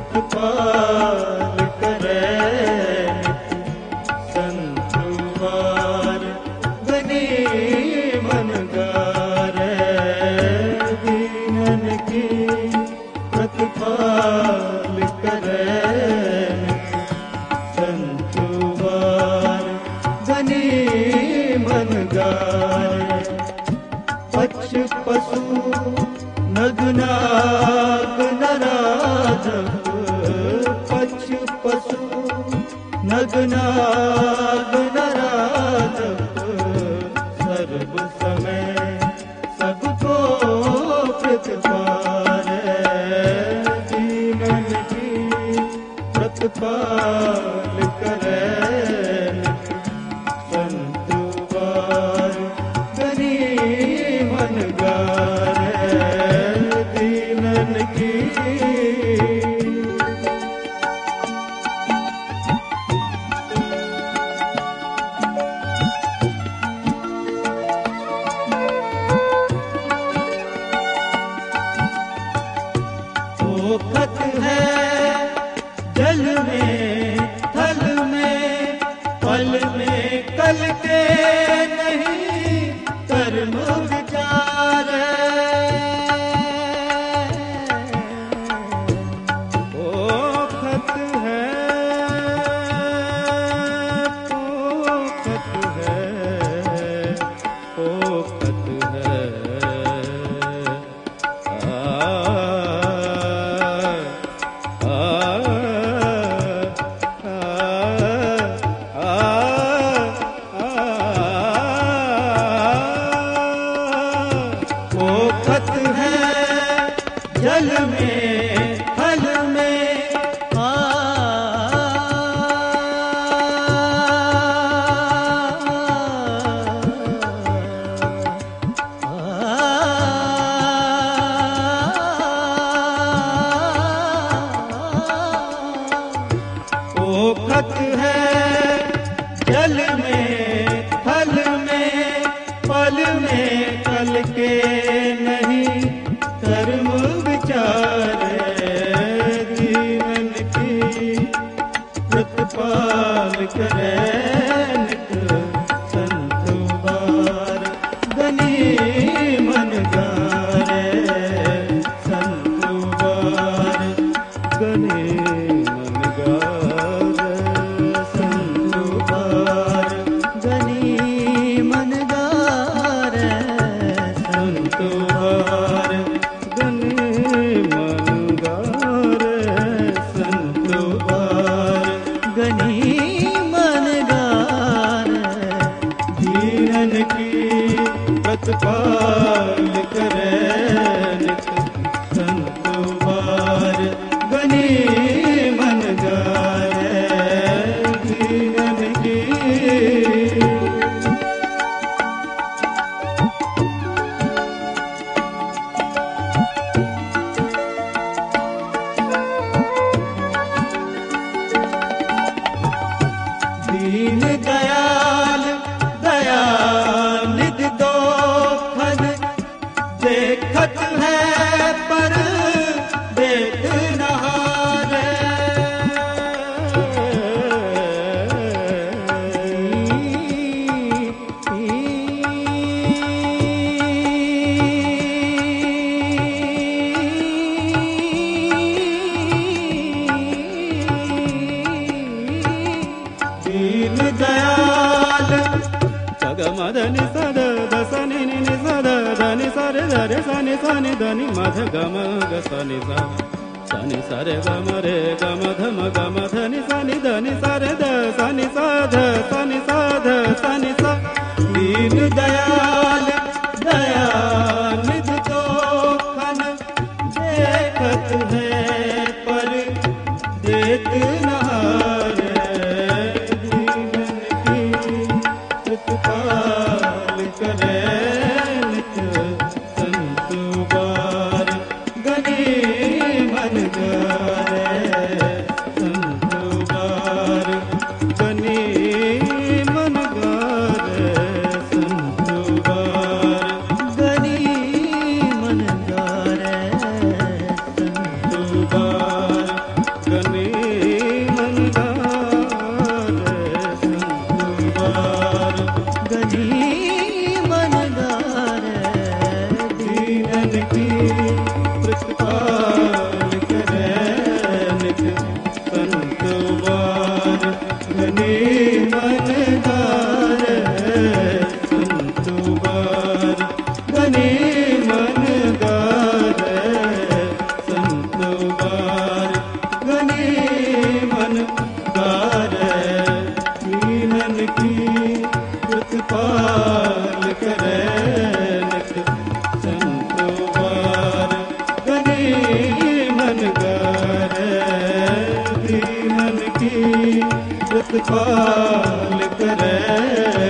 प्रतिपाल करे संतुवार गनी मन गारे दीनन की प्रतिपाल करे संतुवार गनी मन गारे पक्ष पशु नगनाग नराधम पक्ष पशु नगनाग नराधम सर्व समय सबको प्रतिपाले दीनन की प्रतिपाल करे संतुवार गनी मन गारे दीनन की खत है जल में थल में फल में कल के नहीं कर्म विचार ओ खत है ओ खत है ओ खत है जल में फल में ओ खत है जल में फल में फल में कल के नहीं कर्म विचारे दीनन की प्रतिपाल करे संतुवार गनी मन गारे संतुवार गनी मन गारे संतुवार गनी मन गारे संतुवार गनी मन गारे दीनन की प्रतिपाल करे संतुवार गनी मन गारे दीनन की दीन दयाल दयानिध दो फल देखत है पर देख नहारे दीन दयाल सगमदनि सद दसनि नि सद धनि सरे धरे सनि सनि धनि मध गम ग सनि सा सनि सरे गम रे गम धम गम धनि सनि धनि सरे ध सनि साध सनि साध सनि सा दीन दयाल दयानिध तो खन देखत है पर देख नहारे प्रतिपाल करे संतुवार गनी मन गारे संतुवार गनी मन गारे संतुवार गनी मन गारे संतुवार उत्पाल करे